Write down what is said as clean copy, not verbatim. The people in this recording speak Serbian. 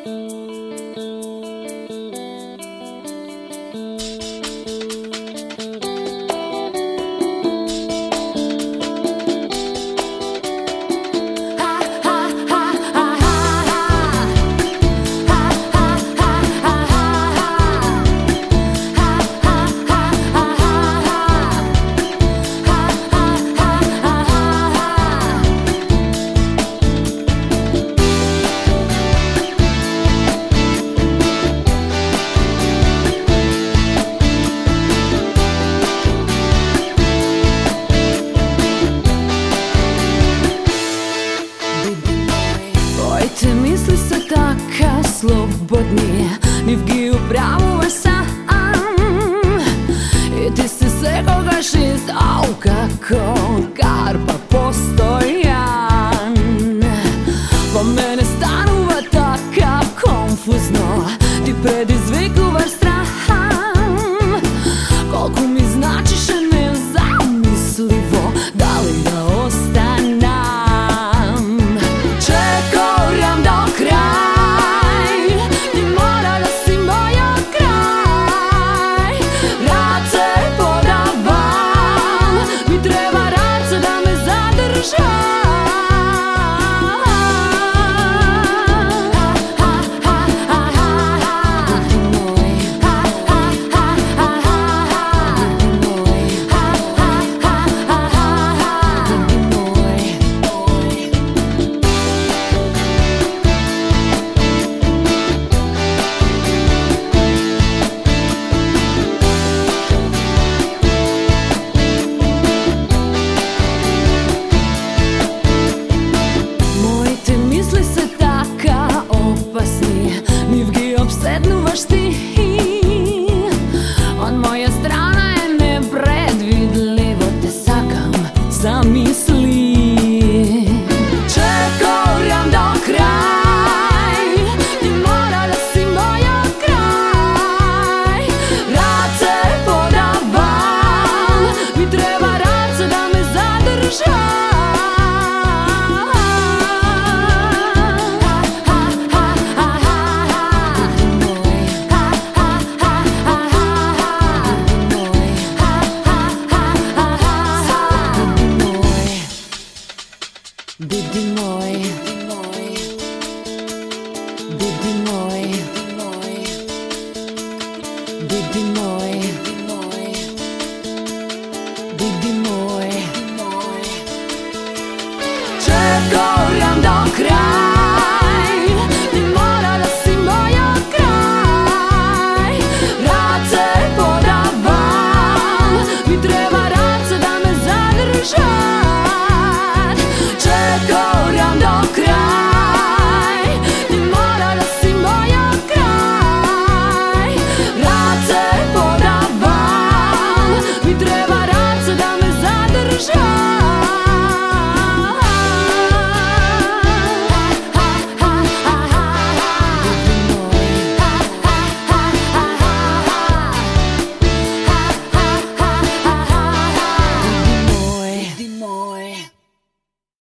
Slobodni nivgi upravuje sam I ti si sekoga šest, au kako karpa postojan Pa mene stanuva takav konfuzno Ti predizvikuvaš straham Koliko mi značiš nezamislivo Da li da ostanem Čekam do kraja Obsednuvaš ti Od moje strane je nepredvidljivo Te sakam zamisli Čekam do kraj Ti mora da si moja kraj Rad se podavam Mi treba rad se da me zadrža Bibi moj, bibi moj, bibi moj